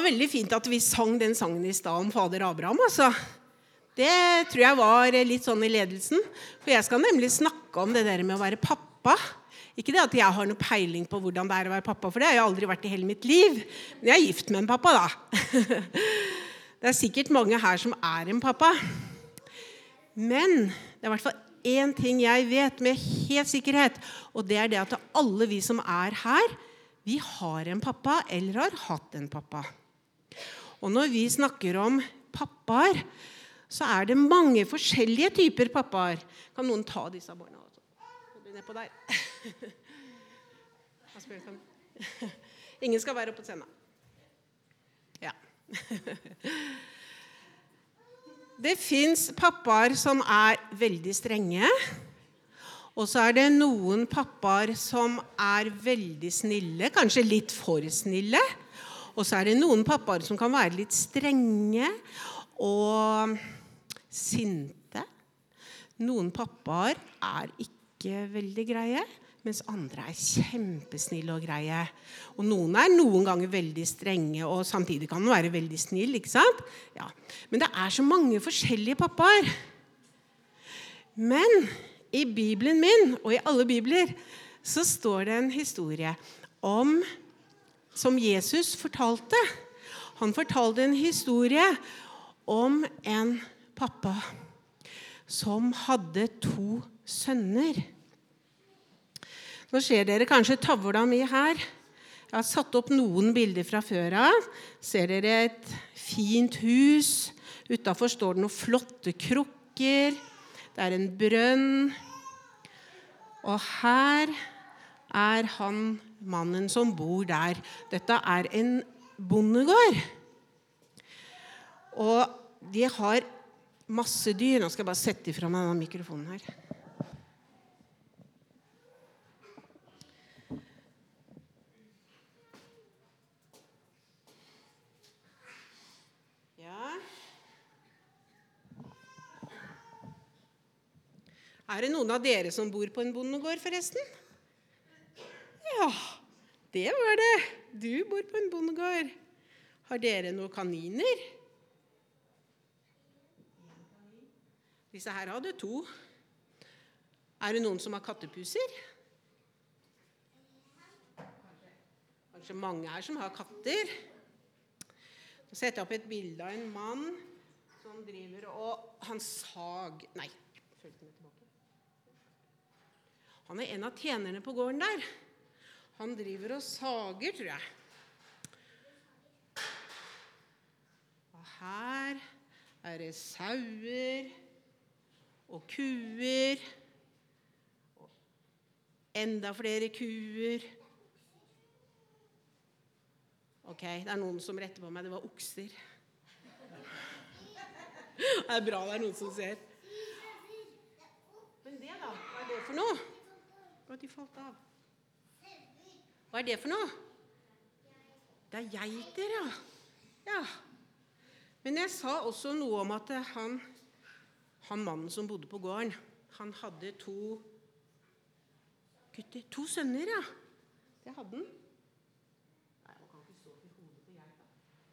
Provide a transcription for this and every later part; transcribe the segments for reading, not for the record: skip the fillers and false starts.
var veldig fint at vi sang den sangen I sted om fader Abraham, altså. Det tror jeg var litt sånn I ledelsen, for jeg skal nemlig snakke om det der med å være pappa. Ikke det at jeg har noe peiling på hvordan det å være pappa, for det har jeg aldri vært I hele mitt liv. Men jeg gift med en pappa da. Det sikkert mange her som en pappa. Men det I hvert fall en ting jeg vet med helt sikkerhet, og det det at alle vi som her, vi har en pappa eller har hatt en pappa. Og når vi snakker om pappaer, så det mange forskjellige typer pappaer. Kan noen ta disse barna også? Så blir ned på der. Ingen skal være oppe på scenen. Ja. Det finns pappaer som veldig strenge, og så det noen pappaer som veldig snille, kanskje litt for snille, og så det noen pappaer som kan være litt strenge og sinte. Noen pappaer ikke veldig greie, mens andre kjempesnille og greie. Og noen noen ganger veldig strenge, og samtidig kan de være veldig snille, ikke sant? Ja. Men det så mange forskjellige pappaer. Men I Bibelen min, og I alle bibler, så står det en historie som Jesus fortalte. Han fortalte en historie om en pappa som hadde 2 sønner. Nå ser dere kanskje tavla mi her. Jeg har satt opp noen bilder fra før av. Ser dere et fint hus. Utenfor står det noen flotte krukker. Det en brønn. Og her han mannen som bor der. Dette en bondegård. Og de har masse dyr. Nå skal jeg bare sette fra meg denne mikrofonen her. Det noen av dere som bor på en bondegård forresten? Ja, det var det. Du bor på en bondegård. Har dere noen kaniner? Disse her hadde 2. Det noen som har kattepuser? Kanskje mange her som har katter. Nå setter jeg opp et bilde av en mann som driver og han sag... Nei, følg med tilbake. Han en av tjenerne på gården der. Han driver og sager, tror jeg. Og her det sauer og kuer. Og enda flere kuer. Ok, det noen som retter på meg. Det var okser. Det bra, det noen som ser. Men det da, hva det for noe? Hva de falt av? Hva det for noe? Det geiter, ja. Ja. Men jeg sa også noe om at han mannen som bodde på gården, han hadde 2 gutter, 2 sønner, ja. Det hadde han. Nei, jeg kan ikke stå til hodet på geita.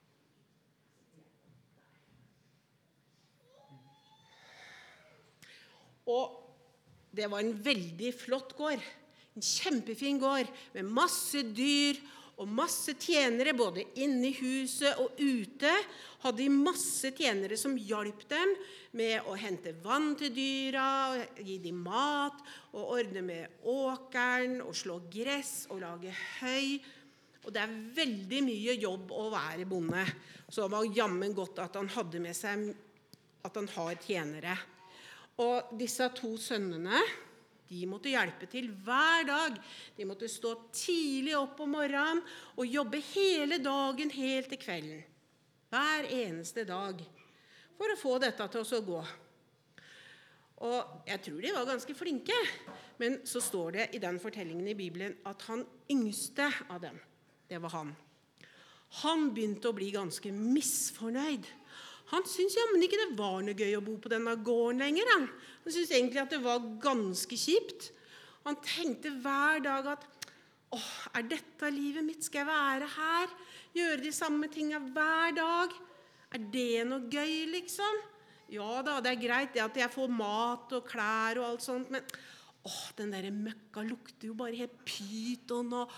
Og det var en veldig flott gård, en kjempefin gård, med masse dyr og masse tjenere, både inne I huset og ute. Hadde de masse tjenere som hjalp dem med å hente vann til dyra, gi dem mat, og ordne med åkeren, og slå gress, og lage høy. Og det veldig mye jobb å være bonde. Så det var jammen godt at han hadde med seg, at han har tjenere. Og disse 2 sønnene, de måtte hjelpe til hver dag. De måtte stå tidlig opp om morgenen og jobbe hele dagen helt til kvelden. Hver eneste dag. For å få dette til å gå. Og jeg tror de var ganske flinke. Men så står det I den fortellingen I Bibelen at han yngste av dem, det var han. Han begynte å bli ganske misfornøyd. Han syntes jammen ikke det var noe gøy å bo på denne gården lenger. Han syntes egentlig at det var ganske kjipt. Han tenkte hver dag at Er dette livet mitt? Skal jeg være her? Gjøre de samme tingene hver dag? Det noe gøy, liksom? Ja da, det greit det at jeg får mat og klær og alt sånt, men den der møkka lukter jo bare helt pyton og...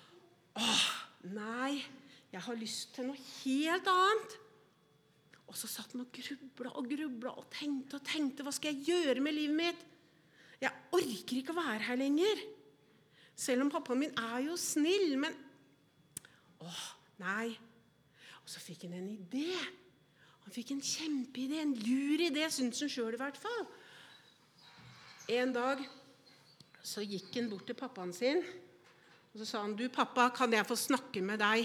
nei, jeg har lyst til noe helt annet. Og så satt han og grubla og tenkte, hva skal jeg gjøre med livet mitt? Jeg orker ikke å være her lenger. Selv om pappaen min jo snill, men... nei. Og så fikk han en idé. Han fikk en kjempeidé, en lur idé, synes han selv i hvert fall. En dag så gikk han bort til pappaen sin, og så sa han, du pappa, kan jeg få snakke med deg?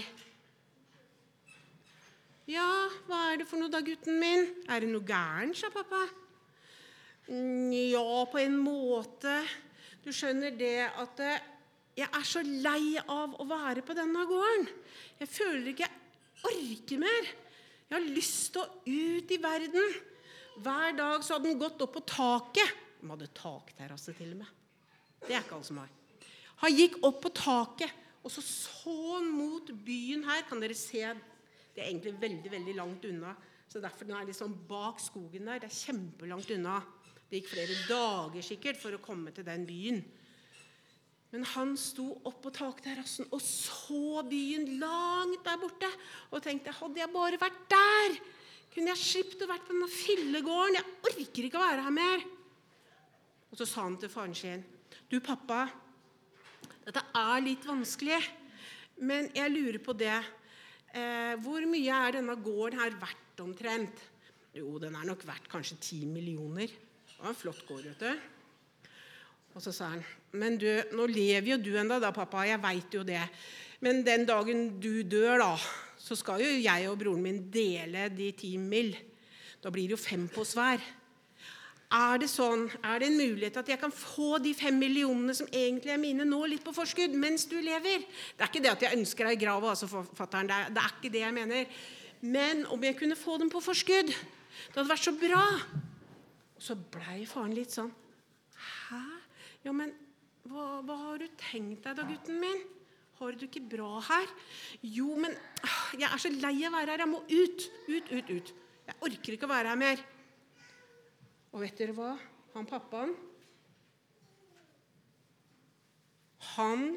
Ja, hva det for noe da, gutten min? Det noe gæren, sa pappa? Ja, på en måte. Du skjønner det at jeg så lei av å være på denne gården. Jeg føler ikke jeg orker mer. Jeg har lyst til å ut i verden. Hver dag så hadde han gått opp på taket. De hadde takterrasse til og med. Det ikke alle som har. Han gikk opp på taket, og så han mot byen her. Kan dere se? Det egentlig veldig, veldig langt unna. Så derfor den liksom bak skogen der. Det kjempelangt unna. Det gikk flere dager sikkert for å komme til den byen. Men han sto opp på takterrassen og så byen langt der borte og tenkte, hadde jeg bare vært der, kunne jeg slippet å vært på denne fillegården, jeg orker ikke å være her mer. Og så sa han til faren sin, du pappa, dette litt vanskelig, men jeg lurer på det, hvor mye denne gården her verdt omtrent? Jo, den nok verdt kanskje 10 millioner. Det var en flott gård, vet du. Og så sa han, men du, nå lever jo du enda da, pappa, jeg vet jo det. Men den dagen du dør da, så skal jo jeg og broren min dele de 10 mil. Da blir det jo 5 på hver. Det sånn, det en mulighet at jeg kan få de 5 millionene som egentlig mine nå litt på forskudd mens du lever? Det ikke det at jeg ønsker deg i graven, altså forfatteren, det ikke det jeg mener. Men om jeg kunne få dem på forskudd, det hadde vært så bra. Og så ble faren litt sånn, hæ? Ja, men hva har du tenkt deg da, gutten min? Har du ikke bra her? Jo, men jeg så lei av å være her, jeg må ut. Jeg orker ikke å være her mer. Og vet dere hva? Han pappaen, han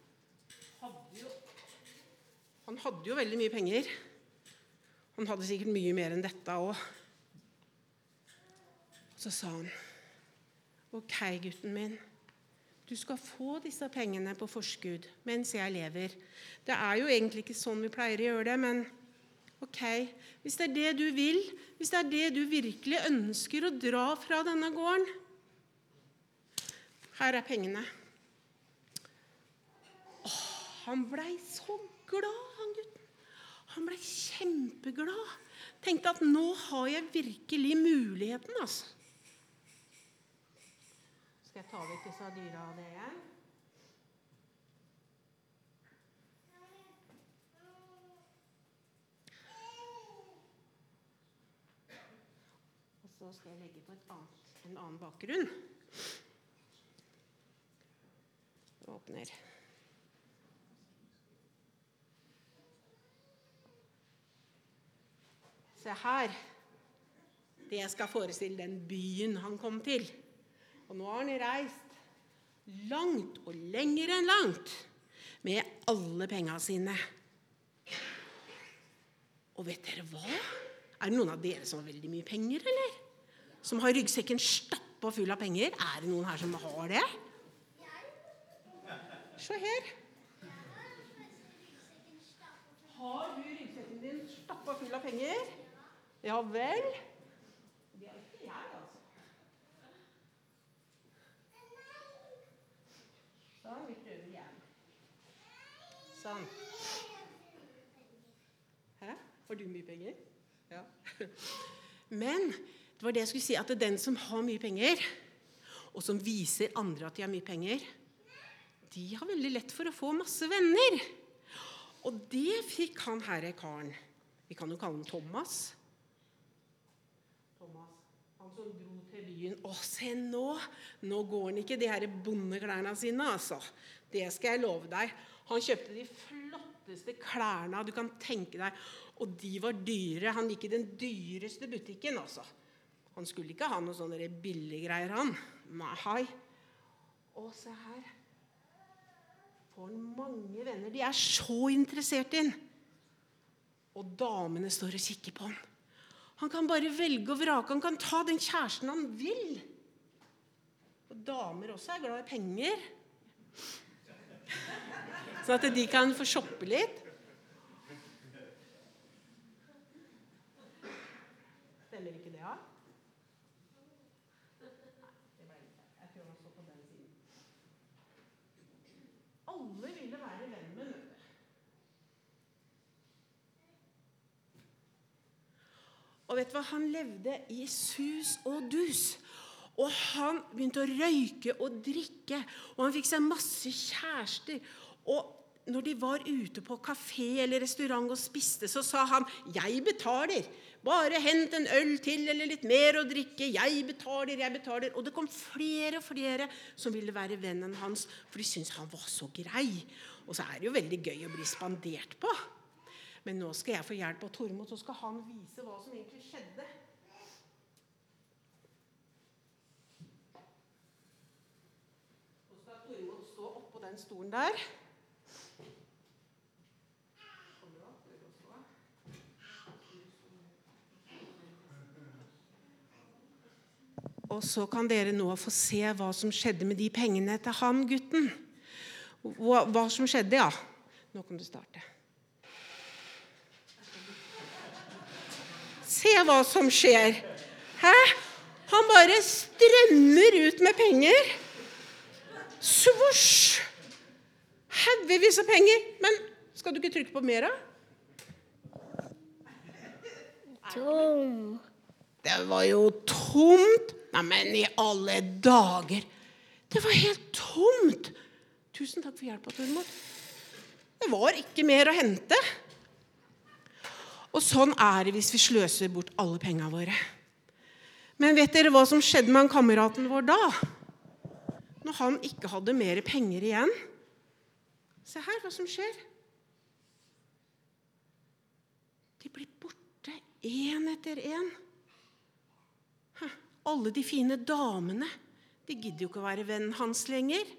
hadde jo veldig mye penger. Han hadde sikkert mye mer enn dette også. Så sa han, ok, gutten min, du skal få disse pengene på forskudd mens jeg lever. Det jo egentlig ikke sånn vi pleier å gjøre det, men ok, hvis det det du vil, hvis det det du virkelig ønsker å dra fra denne gården, her pengene. Han ble så glad, han gutten. Han ble kjempeglad. Tenkte at nå har jeg virkelig muligheten, altså. Skal jeg ta vekk disse dyra av det igjen? Og så skal jeg legge på en annen bakgrunn. Åpner. Se her. Det skal forestille den byen han kom til. Og nå har han reist langt og lenger enn langt med alle pengene sine. Og vet dere hva? Det noen av dere som har veldig mye penger, eller? Som har ryggsekken stappet full av penger? Det noen her som har det? Se her. Har du ryggsekken din stappet full av penger? Ja vel. Det ikke jeg, altså. Sånn, vi prøver igjen. Sånn. Hæ? Har du mye penger? Ja. Men det var det jeg skulle si, at den som har mye penger, og som viser andre at de har mye penger, de har veldig lett for å få masse venner. Og det fikk han herre karen. Vi kan jo kalle han Thomas. Han som dro til byen. Se nå går han ikke de her bondeklærne sine, altså. Det skal jeg love deg. Han kjøpte de flotteste klærne du kan tenke deg, og de var dyre. Han gikk i den dyreste butikken, altså. Han skulle ikke ha noe sånne billige greier, han. Nei. Og se her. Får han mange venner. De er så interessert i han. Og damene står og kikker på han. Han kan bare velge og vrake. Han kan ta den kjæresten han vil. Og damer også er glad i penger. Så at de kan få shoppe litt. Stemmer ikke det, ja? Jeg tror han står på den siden. Alle ville være venn med Møte. Og vet du hva? Han levde i sus og dus. Og han begynte å røyke og drikke. Og han fikk seg masse kjærester. Og når de var ute på kafé eller restaurant og spiste, så sa han, «Jeg betaler. Bare hent en øl til eller litt mer å drikke. Jeg betaler. Og det kom flere og flere som ville være vennen hans, for de syntes han var så grei. Og så er det jo veldig gøy å bli spandert på. Men nå skal jeg få hjelp av Tormod, så skal han vise hva som egentlig skjedde. Så skal Tormod stå opp på den stolen der. Og så kan dere nå få se hva som skjedde med de pengene til han, gutten. Hva som skjedde, ja. Nå kan du starte. Se hva som skjer. Hæ? Han bare strømmer ut med penger. Svosj! Haugevis av penger. Men skal du ikke trykke på mer da? Tom. Det var jo tomt. Nei, men i alle dager. Det var helt tomt. Tusen takk for hjelp, Tormod. Det var ikke mer å hente. Og sånn er det hvis vi sløser bort alle pengene våre. Men vet dere hva som skjedde med han kameraten vår da? Når han ikke hadde mer penger igjen. Se her hva som skjer. De blir borte en etter en. Alle de fine damene, de gidder jo ikke å være vennen hans lenger.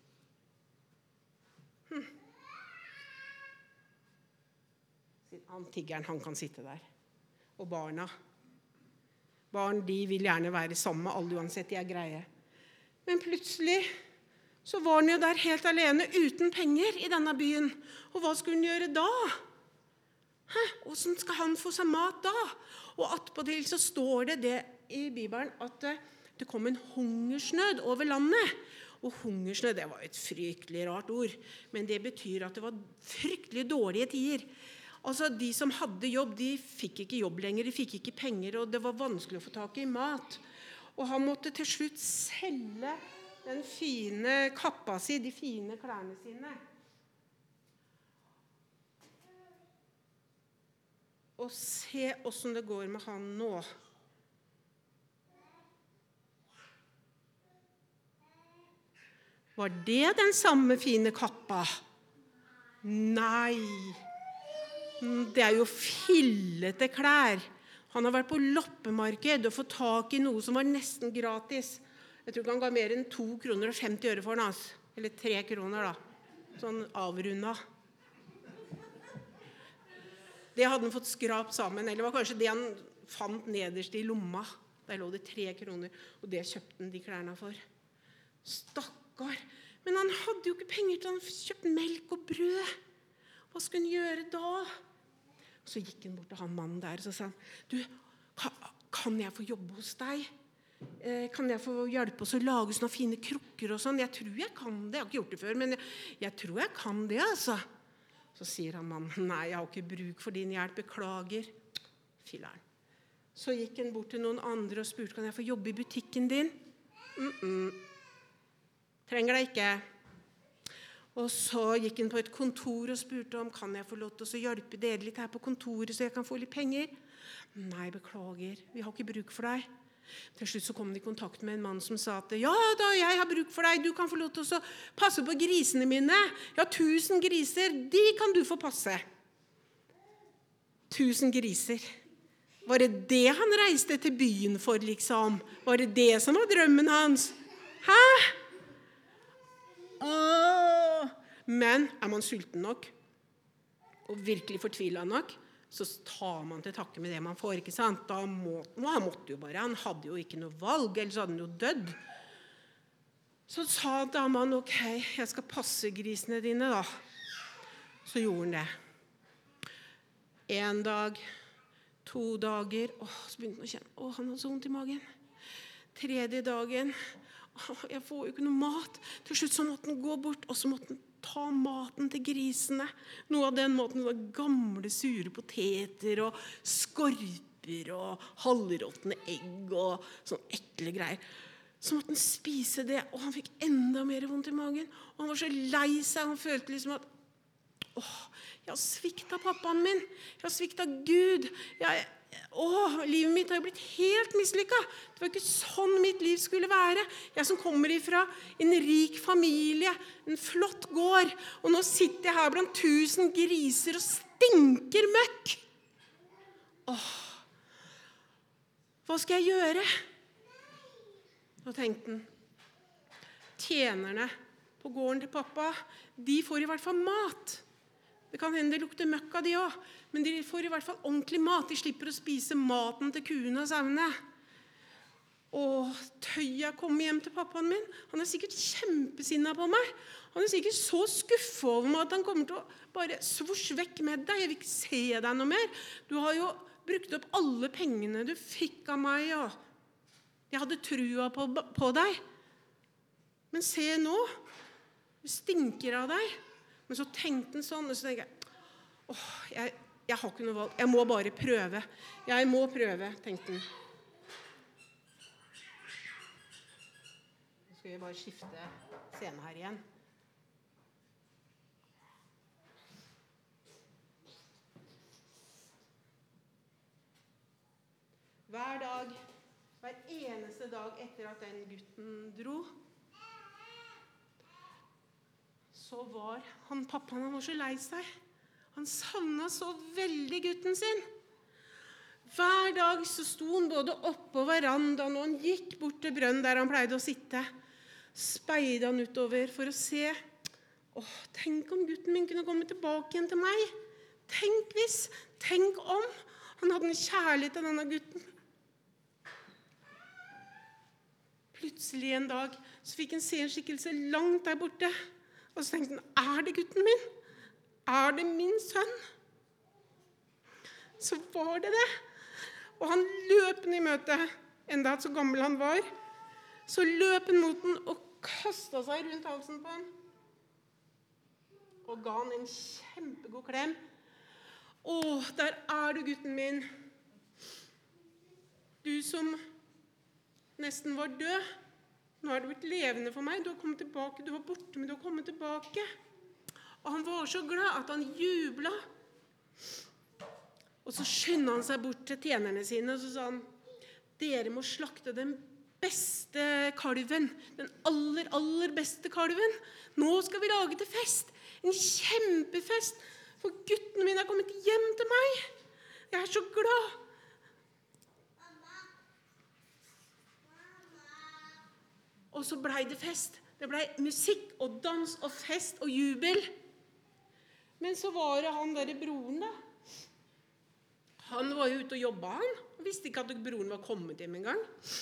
Han tiggeren, han kan sitte der. Og barna. Barn, de vil gjerne være sammen med alle uansett, de er greie. Men plutselig så var han jo der helt alene, uten penger i denne byen. Og hva skulle han gjøre da? Hvordan skal han få seg mat da? Og attpåtil så står det i Bibelen at det kom en hungersnød over landet. Og hungersnød, det var et fryktelig rart ord, men det betyr at det var fryktelig dårlige tider. Altså, de som hadde jobb, de fikk ikke jobb lenger, de fikk ikke penger, og det var vanskelig å få tak i mat. Og han måtte til slutt selge den fine kappa si, de fine klærne sine. Og se hvordan det går med han nå. Var det den samme fine kappa? Nei. Det er jo fillete klær. Han har vært på loppemarked og fått tak i noe som var nesten gratis. Jeg tror ikke han ga mer enn 2,50 kroner for den. Eller 3 kroner da. Sånn avrundet. Det hadde han fått skrapt sammen. Eller det var kanskje det han fant nederst i lomma. Der lå det 3 kroner. Og det kjøpte han de klærne for. Stakkar. Men han hadde jo ikke penger til å kjøpe melk og brød. Hva skulle han gjøre da? Så gikk han bort til han mannen der, og så sa han, du, kan jeg få jobbe hos deg? Kan jeg få hjelpe oss å lage sånne fine krukker og sånn? Jeg tror jeg kan det, jeg har ikke gjort det før, men jeg tror jeg kan det, altså. Så sier han mannen, nei, jeg har ikke bruk for din hjelp, beklager. Filleren. Så gikk han bort til noen andre og spurte, kan jeg få jobbe i butikken din? Trenger det ikke. Og så gikk han på et kontor og spurte om, kan jeg få lov til å hjelpe dere litt her på kontoret, så jeg kan få litt penger? Nei, beklager, vi har ikke bruk for deg. Til slutt så kom de i kontakt med en mann som sa at ja da, jeg har bruk for deg, du kan få lov til å passe på grisene mine. Jeg har 1000 griser, de kan du få passe. 1000 griser. Var det det han reiste til byen for, liksom? Var det det som var drømmen hans? Hæ? Men er man sulten nok, og virkelig fortvilet nok, så tar man til takke med det man får, ikke sant? Han måtte jo bare, han hadde jo ikke noe valg, ellers hadde han jo dødd. Så sa damen, ok, jeg skal passe grisene dine da. Så gjorde han det. 1 dag, 2 dager, så begynte han å kjenne, han hadde så vondt i magen. 3. dagen, jeg får jo ikke noe mat. Til slutt så måtte han gå bort, og så måtte han ta maten til grisene. Noe av den maten var gamle, sure poteter og skorper og halvråtne egg og sånn ekle greier. Så måtte han spise det, og han fikk enda mer vondt i magen. Og han var så lei seg, han følte liksom at jeg har sviktet pappaen min, jeg har sviktet Gud. Livet mitt har blitt helt mislykket. Det var ikke sånn mitt liv skulle være. Jeg som kommer ifra en rik familie, en flott gård, og nå sitter jeg her blant 1000 griser og stinker møkk. Hva skal jeg gjøre? Da tenkte han, tjenerne på gården til pappa, de får i hvert fall mat. Det kan hende det lukter møkk av de også, men de får i hvert fall ordentlig mat. De slipper å spise maten til kuene og sauene. Tøya kom hjem til pappaen min. Han er sikkert kjempesinnet på meg. Han er sikkert så skuffet over meg at han kommer til å bare svosj vekk med deg. Jeg vil ikke se deg noe mer. Du har jo brukt opp alle pengene du fikk av meg, og jeg hadde trua på deg. Men se nå, du stinker av deg. Men så tenkte han sånn, og så tenkte jeg, jeg har ikke noe valg, jeg må bare prøve. Jeg må prøve, tenkte han. Nå skal vi bare skifte scene her igjen. Hver dag, hver eneste dag etter at den gutten dro, så var pappaen var så lei seg. Han savnet så veldig gutten sin. Hver dag så sto han både oppe på verandaen, og han gikk bort til brønnen der han pleide å sitte. Speidet han utover for å se. Tenk om gutten min kunne komme tilbake igjen til meg. Tenk hvis, tenk om han hadde en kjærlighet til denne gutten. Plutselig en dag så fikk han se en skikkelse langt der borte. Og så tenkte han, er det gutten min? Er det min sønn? Så var det det. Og han løp den i møte, enda så gammel han var. Så løp han mot den og kastet seg rundt halsen på han. Og ga han en kjempegod klem. Der er du, gutten min. Du som nesten var død. Nå er du blitt levende for meg. Du har kommet tilbake. Du var borte, men du har kommet tilbake. Og han var så glad at han jublet. Og så skyndte han seg bort til tjenerne sine, og så sa han, dere må slakte den beste kalven, den aller, aller beste kalven. Nå skal vi lage til fest. En kjempefest, for guttene mine har kommet hjem til meg. Jeg er så glad. Og så ble det fest. Det ble musikk og dans og fest og jubel. Men så var det han der broren da. Han var jo ute og jobbet han. Han visste ikke at broren var kommet hjem en gang.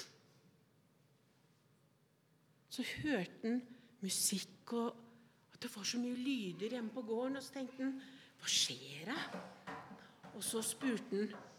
Så hørte han musikk og at det var så mye lyder hjemme på gården. Og så tenkte han, hva skjer det? Og så spurte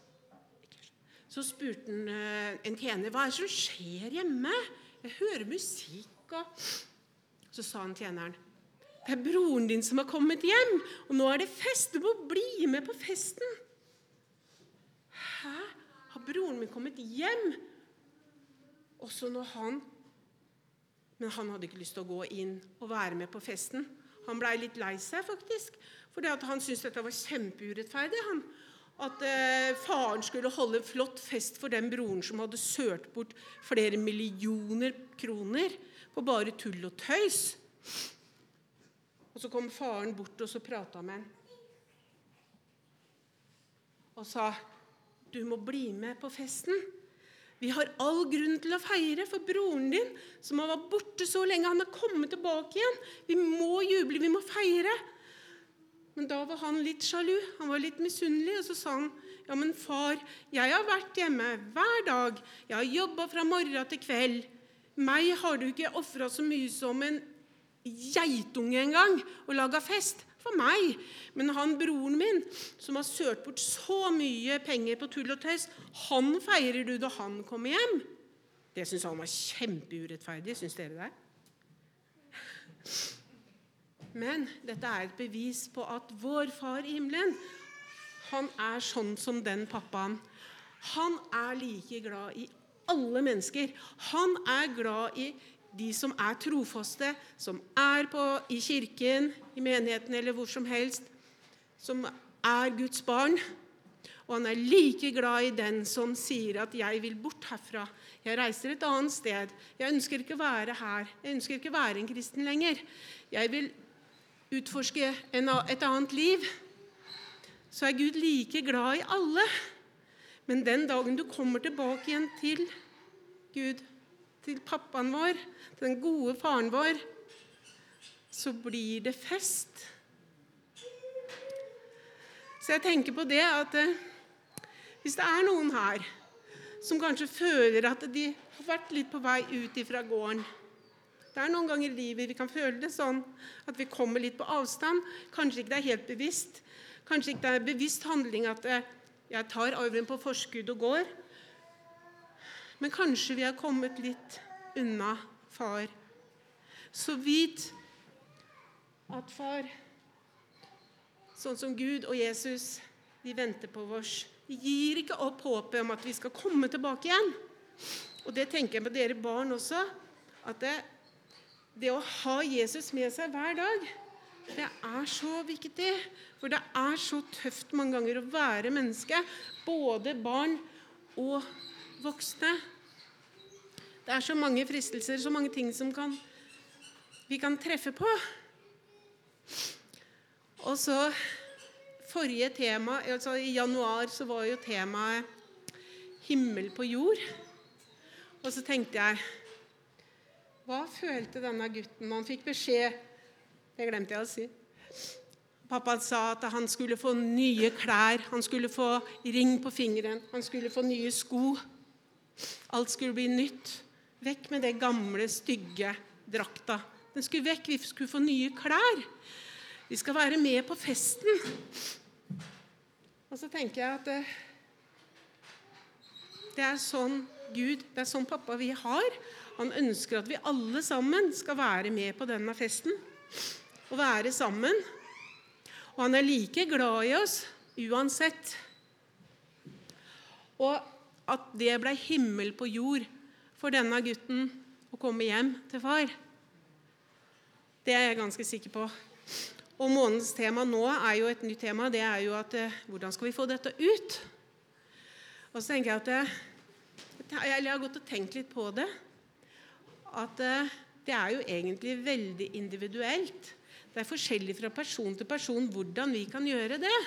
han en tjener, hva er det som skjer hjemme? Jeg hører musikk, og så sa han tjeneren, det er broren din som har kommet hjem, og nå er det fest, du må bli med på festen. Hæ? Har broren min kommet hjem? Og så når men han hadde ikke lyst til å gå inn og være med på festen. Han ble litt lei seg faktisk, fordi at han syntes dette var kjempeurettferdig. at faren skulle holde en flott fest for den broren som hadde sørt bort flere millioner kroner på bare tull og tøys. Og så kom faren bort og så pratet med han. Og sa, du må bli med på festen. Vi har all grunn til å feire for broren din, som har vært borte så lenge, han har kommet tilbake igjen. Vi må juble, vi må feire. Men da var han litt sjalu, han var litt misunnelig, og så sa han, ja, men far, jeg har vært hjemme hver dag, jeg har jobbet fra morgen til kveld. Meg har du ikke offret så mye som en geitunge en gang, og laget fest for meg. Men han broren min, som har sørt bort så mye penger på tull og tøys, han feirer du da han kommer hjem. Det synes han var kjempeurettferdig, synes dere det? Men dette er et bevis på at vår far i himmelen, han er sånn som den pappaen. Han er like glad i alle mennesker. Han er glad i de som er trofaste, som er i kirken, i menigheten eller hvor som helst, som er Guds barn. Og han er like glad i den som sier at jeg vil bort herfra. Jeg reiser et annet sted. Jeg ønsker ikke å være her. Jeg ønsker ikke å være en kristen lenger. Jeg vil utforske et annet liv. Så er Gud like glad i alle. Men den dagen du kommer tilbake igjen til Gud, til pappaen vår, til den gode faren vår, så blir det fest. Så jeg tenker på det at hvis det er noen her som kanskje føler at de har vært litt på vei ut ifra gården, det er noen ganger i livet vi kan føle det sånn at vi kommer litt på avstand, kanskje ikke det er helt bevisst, kanskje ikke det er bevisst handling at jeg tar arven på forskudd og går, men kanskje vi har kommet litt unna far. Så vit at far, sånn som Gud og Jesus, de venter på oss. De gir ikke opp håpet om at vi skal komme tilbake igjen. Og det tenker jeg på dere barn også, at det å ha Jesus med seg hver dag, det er så viktig. For det er så tøft mange ganger å være menneske, både barn og voksne. Det er så mange fristelser, så mange ting som vi kan treffe på. Og så forrige tema, altså i januar så var jo temaet himmel på jord. Og så tenkte jeg, hva følte denne gutten? Han fikk beskjed, det glemte jeg å si. Pappa sa at han skulle få nye klær, han skulle få ring på fingeren, han skulle få nye sko. Alt skulle bli nytt. Vekk med det gamle, stygge drakta. Den skulle vekk, vi skulle få nye klær. Vi skal være med på festen. Og så tenker jeg at det er sånn Gud, det er sånn pappa vi har. Han ønsker at vi alle sammen skal være med på denne festen. Og være sammen. Og han er like glad i oss uansett. Og at det ble himmel på jord for denne gutten å komme hjem til far, det er jeg ganske sikker på. Og månedens tema nå er jo et nytt tema, det er jo at hvordan skal vi få dette ut? Og så tenker jeg at jeg har gått og tenkt litt på det, at det er jo egentlig veldig individuelt. Det er forskjellig fra person til person hvordan vi kan gjøre det.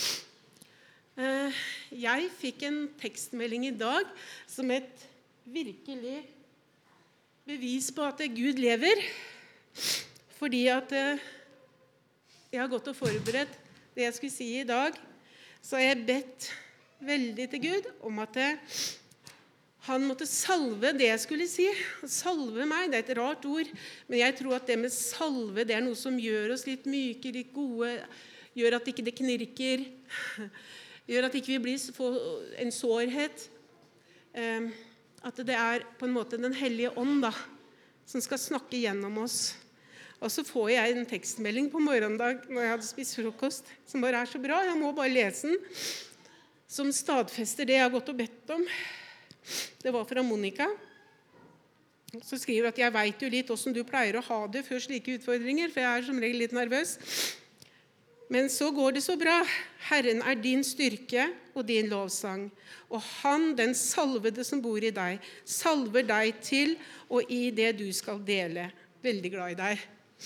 Jeg fikk en tekstmelding i dag som et virkelig bevis på at Gud lever, fordi at jeg har gått og forberedt det jeg skulle si i dag, så har jeg bedt veldig til Gud om at han måtte salve det jeg skulle si. Salve meg, det er et rart ord, men jeg tror at det med salve, det er noe som gjør oss litt myke, litt gode, gjør at ikke det knirker, gjør at ikke vi får en sårhet. At det er på en måte den hellige ånd da, som skal snakke gjennom oss. Og så får jeg en tekstmelding på morgendag når jeg hadde spist frokost, som bare er så bra, jeg må bare lese den, som stadfester det jeg har gått og bedt om. Det var fra Monica. Så skriver at jeg vet jo litt hvordan du pleier å ha det før slike utfordringer, for jeg er som regel litt nervøs. Men så går det så bra. Herren er din styrke og din lovsang. Og han, den salvede som bor i deg, salver deg til og i det du skal dele. Veldig glad i deg.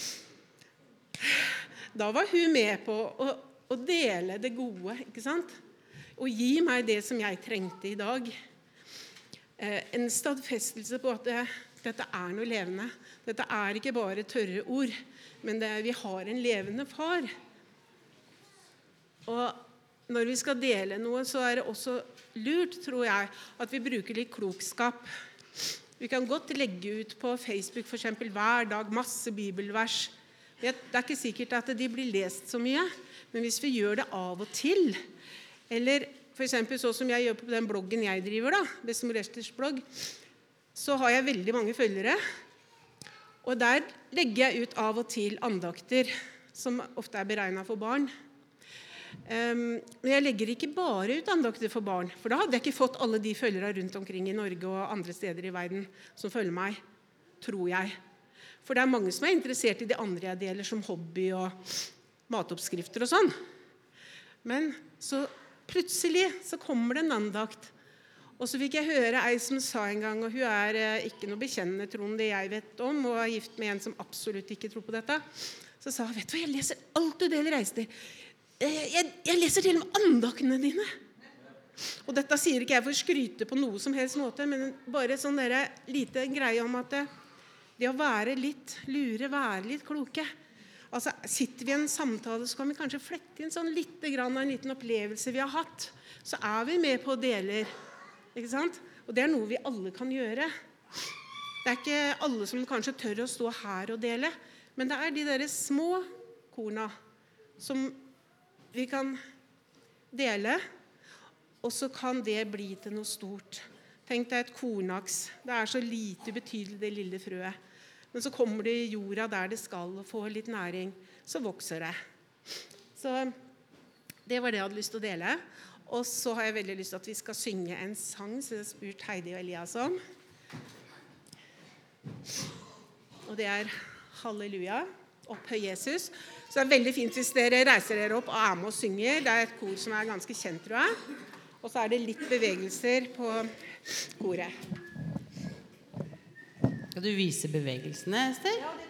Da var hun med på å dele det gode, ikke sant? Og gi meg det som jeg trengte i dag. En stadfestelse på at dette er noe levende. Dette er ikke bare tørre ord, men vi har en levende far. Og når vi skal dele noe, så er det også lurt, tror jeg, at vi bruker litt klokskap. Vi kan godt legge ut på Facebook for eksempel hver dag masse bibelvers. Det er ikke sikkert at de blir lest så mye, men hvis vi gjør det av og til, eller for eksempel så som jeg gjør på den bloggen jeg driver, Bestemor Esters blogg, så har jeg veldig mange følgere, og der legger jeg ut av og til andakter, som ofte er beregnet for barn. Men jeg legger ikke bare ut andakter for barn, for da hadde jeg ikke fått alle de følgere rundt omkring i Norge og andre steder i verden som følger meg, tror jeg. For det er mange som er interessert i de andre jeg deler, som hobby og matoppskrifter og sånn. Men så plutselig så kommer det en andakt, og så fikk jeg høre ei som sa en gang, og hun er ikke noe bekjennende troende jeg vet om, og er gift med en som absolutt ikke tror på dette, så sa hun, vet du hva, jeg leser alt du deler, Ester. Jeg leser til og med andaktene dine. Og dette sier ikke jeg for å skryte på noe som helst måte, men bare sånn lite greie om at det å være litt lure, være litt kloke. Altså, sitter vi i en samtale, så kan vi kanskje flette inn sånn litt grann av en liten opplevelse vi har hatt. Så er vi med på deler, ikke sant? Og det er noe vi alle kan gjøre. Det er ikke alle som kanskje tør å stå her og dele, men det er de der små korna som vi kan dele, og så kan det bli til noe stort. Tenk deg et kornaks. Det er så lite ubetydelig, det lille frøet. Men så kommer det i jorda der det skal, og får litt næring. Så vokser det. Så det var det jeg hadde lyst til å dele. Og så har jeg veldig lyst til at vi skal synge en sang, så jeg har spurt Heidi og Elias om. Og det er Halleluja, opphøy Jesus. Så det er veldig fint hvis dere reiser dere opp og er med og synger. Det er et kor som er ganske kjent, tror jeg. Og så er det litt bevegelser på koret. Skal du vise bevegelsene, Ester?